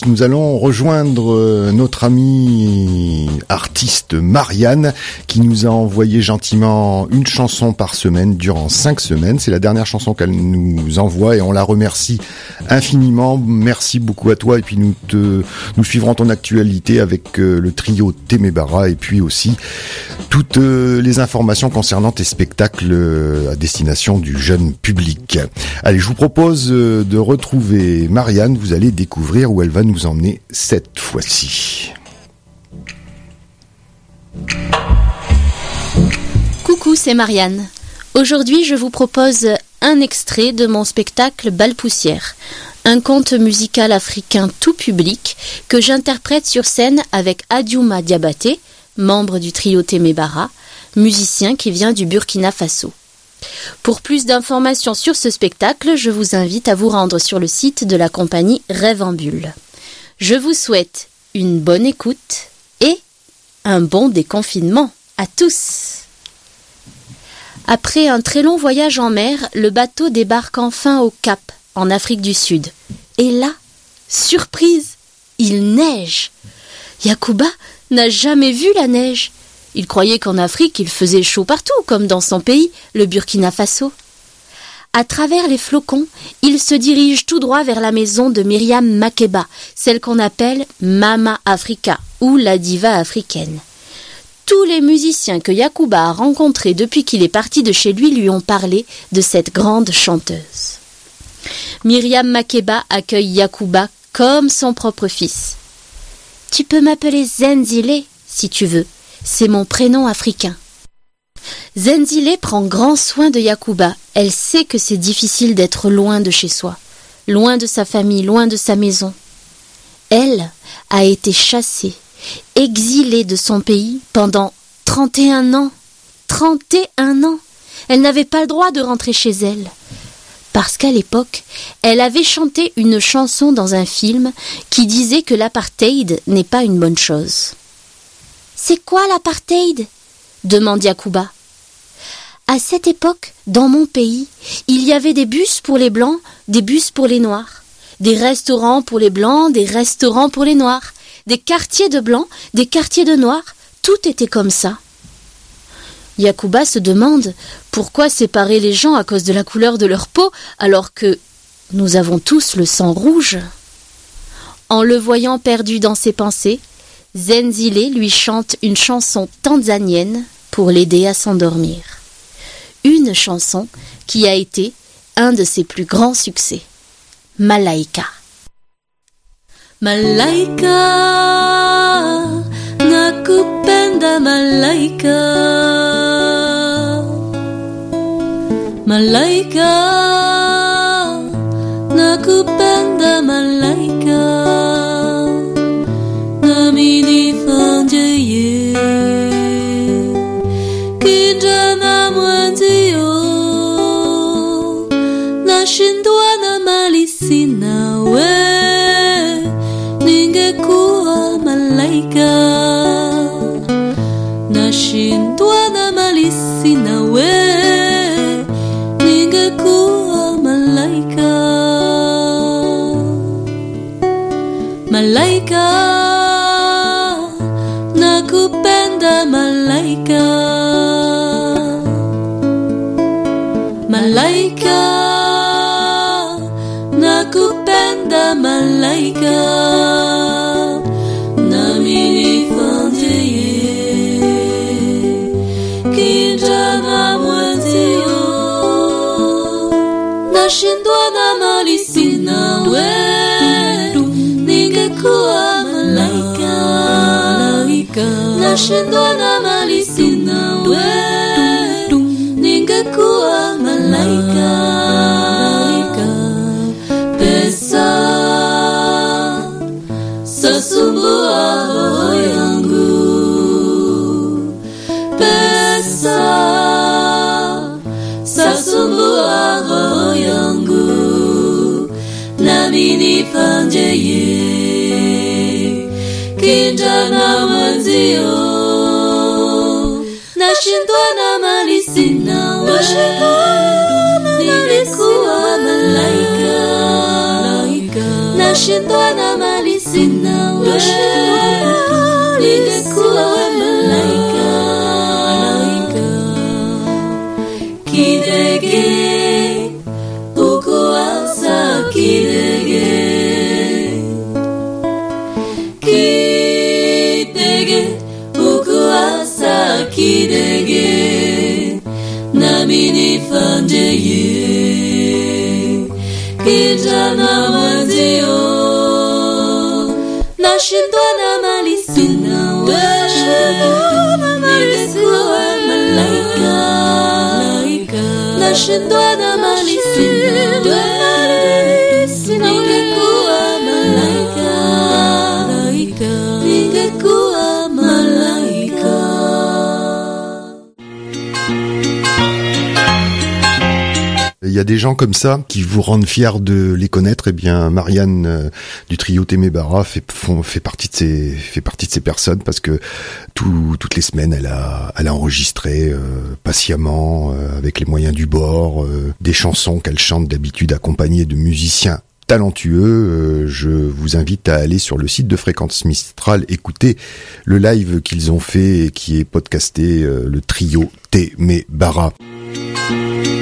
Nous allons rejoindre notre amie artiste Marianne qui nous a envoyé gentiment une chanson par semaine durant 5 semaines. C'est la dernière chanson qu'elle nous envoie et on la remercie infiniment. Merci beaucoup à toi et puis nous suivrons ton actualité avec le trio Temebara et puis aussi toutes les informations concernant tes spectacles à destination du jeune public. Allez, je vous propose de retrouver Marianne. Vous allez découvrir où elle va nous emmener cette fois-ci. Coucou, c'est Marianne. Aujourd'hui, je vous propose un extrait de mon spectacle Bal-Poussière, un conte musical africain tout public que j'interprète sur scène avec Adiouma Diabaté, membre du trio Temebara, musicien qui vient du Burkina Faso. Pour plus d'informations sur ce spectacle, je vous invite à vous rendre sur le site de la compagnie Rêve en Bulle. Je vous souhaite une bonne écoute et un bon déconfinement à tous. Après un très long voyage en mer, le bateau débarque enfin au Cap, en Afrique du Sud. Et là, surprise, il neige. Yacouba n'a jamais vu la neige. Il croyait qu'en Afrique, il faisait chaud partout, comme dans son pays, le Burkina Faso. À travers les flocons, il se dirige tout droit vers la maison de Myriam Makeba, celle qu'on appelle Mama Africa, ou la diva africaine. Tous les musiciens que Yacouba a rencontrés depuis qu'il est parti de chez lui ont parlé de cette grande chanteuse. Myriam Makeba accueille Yacouba comme son propre fils. « Tu peux m'appeler Zenzile, si tu veux. C'est mon prénom africain. » Zenzile prend grand soin de Yacouba. Elle sait que c'est difficile d'être loin de chez soi, loin de sa famille, loin de sa maison. Elle a été chassée, exilée de son pays pendant 31 ans. 31 ans. Elle n'avait pas le droit de rentrer chez elle. Parce qu'à l'époque, elle avait chanté une chanson dans un film qui disait que l'apartheid n'est pas une bonne chose. « C'est quoi l'apartheid ?» demande Yacouba. À cette époque, dans mon pays, il y avait des bus pour les blancs, des bus pour les noirs, des restaurants pour les blancs, des restaurants pour les noirs, des quartiers de blancs, des quartiers de noirs, tout était comme ça. Yacouba se demande pourquoi séparer les gens à cause de la couleur de leur peau alors que nous avons tous le sang rouge. En le voyant perdu dans ses pensées, Zenzile lui chante une chanson tanzanienne pour l'aider à s'endormir. Une chanson qui a été un de ses plus grands succès. Malaika. Malaika, nakupenda malaika. Malaika, nakupenda malaika. Nami nifanyeye kijana mwenzio, nashindwa na mali sina, we ningekuwa malaika. Nashindwa na mali sina, we ningekuwa malaika. Malaika, nakupenda malaika. Malaika, nakupenda malaika. Nami nifanyeye kijana mwenzio, nashindwa na mali sina, we ningekuwa malaika. Nashindwa na mali sina, we ningekuwa malaika. Pesa sasumbua roho yangu, pesa sasumbua roho yangu. Nami nifanyeye kijana mwenzio, nashindwa na mali sina, we ningekuwa malaika. Nashindwa na mali sina, Il y a des gens comme ça qui vous rendent fiers de les connaître. Eh bien, Marianne du trio Temebara fait partie de ces personnes, parce que toutes les semaines elle a enregistré patiemment avec les moyens du bord des chansons qu'elle chante d'habitude accompagnées de musiciens talentueux. Je vous invite à aller sur le site de Fréquence Mistral, écouter le live qu'ils ont fait et qui est podcasté, le trio Temebara.